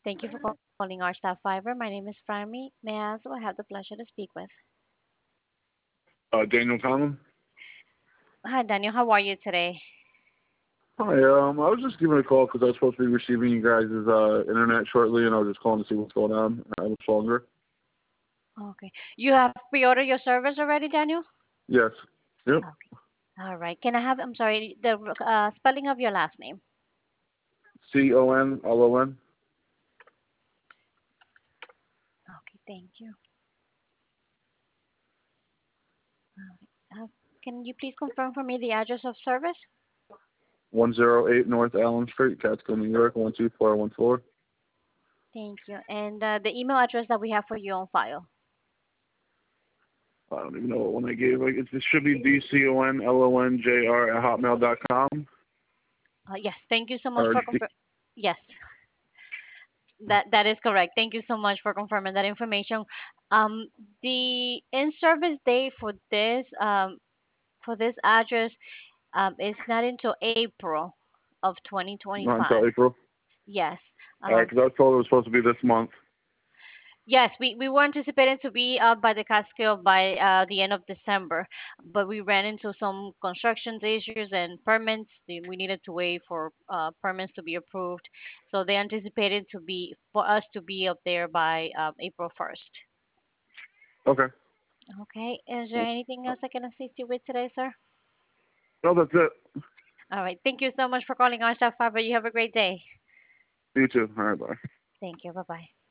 Thank you for calling our staff fiber. My name is Prime. May I ask who I have the pleasure to speak with? Daniel Conlon. Hi, Daniel. How are you today? Hi, I was just giving a call because I was supposed to be receiving you guys' internet shortly, and I was just calling to see what's going on. I was longer. Okay. You have pre-ordered your service already, Daniel? Yes. Yep. Okay. All right. Can I have, I'm sorry, the spelling of your last name? Conlon. Okay, thank you. All right. Can you please confirm for me the address of service? 108 North Allen Street, Catskill, New York, 12414. Thank you. And the email address that we have for you on file? I don't even know what one I gave. Like, it should be DCONLONJR@hotmail.com. Yes. Thank you so much Or for confirming. Yes. That is correct. Thank you so much for confirming that information. Um, the in-service date for this address is not until April of not until 2025. April. Yes. All right, because I was told it was supposed to be this month. Yes, we were anticipating to be up by the Catskill by the end of December, but we ran into some construction issues and permits. We needed to wait for permits to be approved, so they anticipated to be for us to be up there by April 1st. Okay. Okay. Is there anything else I can assist you with today, sir? No, that's it. All right. Thank you so much for calling our staff fiber. You have a great day. You too. All right, bye. Thank you. Bye bye.